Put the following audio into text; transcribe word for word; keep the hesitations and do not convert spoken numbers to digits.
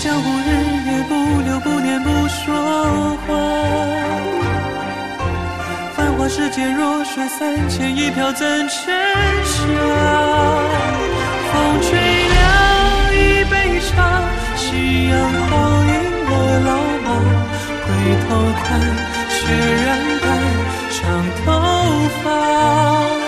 江湖日月不留不念不说话。繁华世界弱水三千，一瓢怎盛下？风吹凉一杯茶，夕阳倒映了老马。回头看，雪染白长头发。